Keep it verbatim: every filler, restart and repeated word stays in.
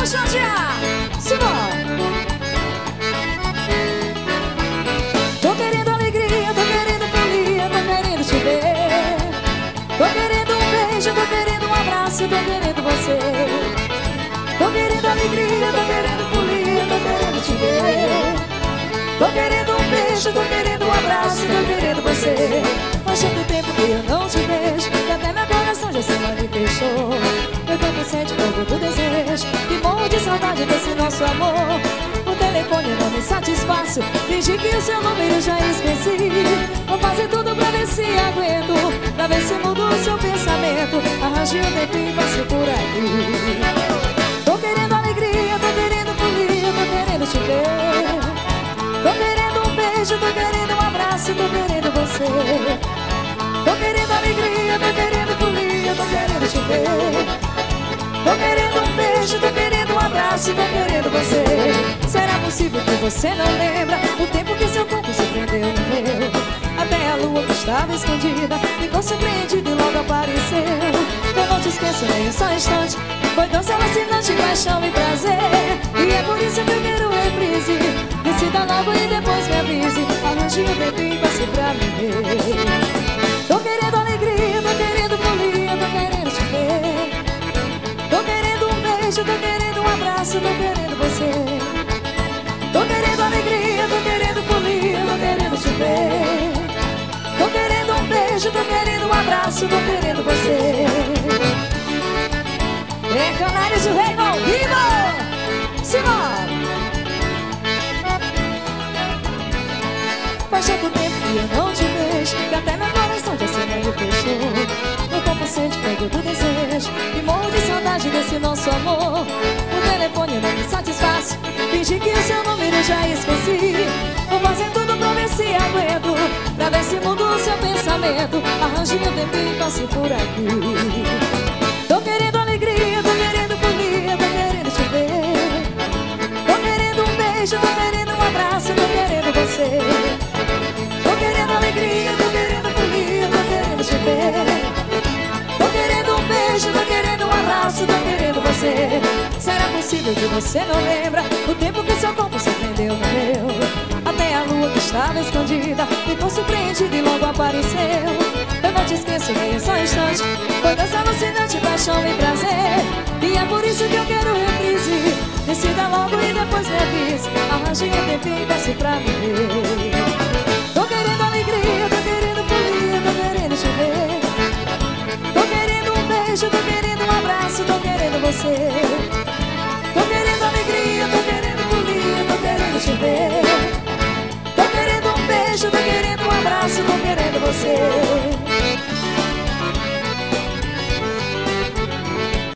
Vamos chantear. Simbora. Tô querendo alegria, tô querendo folia, tô querendo te ver. Tô querendo um beijo, tô querendo um abraço, tô querendo você. Tô querendo alegria, tô querendo folia, tô querendo te ver. Tô querendo um beijo, tô querendo um abraço, tô querendo você. Faz tanto tempo que eu não te vejo, que até meu coração já se manifestou. Meu corpo sente fogo do desejo e morro de saudade desse nosso amor. O telefone não me satisfaço, fingi que o seu número já esqueci. Vou fazer tudo pra ver se aguento, pra ver se muda o seu pensamento. Arranje um tempinho e passe por aqui. Tô querendo alegria, tô querendo folia, tô querendo te ver. Tô querendo um beijo, tô querendo um abraço, tô querendo você. Tô querendo alegria, tô querendo folia, tô querendo te ver. Tô querendo um beijo, tô querendo um abraço, tô querendo você. Será possível que você não lembra o tempo que seu corpo se prendeu no meu? Até a lua que estava escondida ficou surpreendida e logo apareceu. Eu não te esqueço nem um só instante, foi tão alucinante, paixão e prazer. E é por isso que eu quero reprise. Decida logo e depois me avise. Arranje um tempinho, passe pra me ver. Tô querendo alegria, tô querendo folia, tô querendo te ver. Tô querendo um beijo, tô querendo um abraço, tô querendo você. Tô querendo alegria, tô querendo folia, tô querendo te ver. Tô querendo um beijo, tô querendo um abraço, tô querendo você. É Canários do Reino ao vivo! Simbora! Faz tanto tempo que eu não te vejo, que até meu coração já se manifestou. Meu corpo sente fogo do desejo e morro de saudade desse nosso amor. O telefone não me satisfaz, fingi que o seu número já esqueci. Vou fazer tudo pra ver se aguento, pra ver se muda o seu pensamento. Arranje um tempinho e passe por aqui. Tô querendo alegria, tô querendo folia, tô querendo te ver. Tô querendo um beijo, tô querendo um abraço, tô querendo você. Tô querendo alegria, tô querendo folia, tô querendo te ver. Tô querendo um beijo, tô querendo um abraço, tô querendo você. Será possível que você não lembra o tempo que seu corpo se prendeu no meu? Até a lua que estava escondida ficou surpreendida e logo apareceu. Eu não te esqueço nem um só instante, foi dança alucinante, paixão e prazer. E é por isso que eu quero reprise. Decida logo e depois me avise. Arranje um tempinho e passe pra me ver. Tô querendo alegria, tô querendo folia, tô querendo te ver. Tô querendo um beijo, tô querendo um abraço, tô querendo você.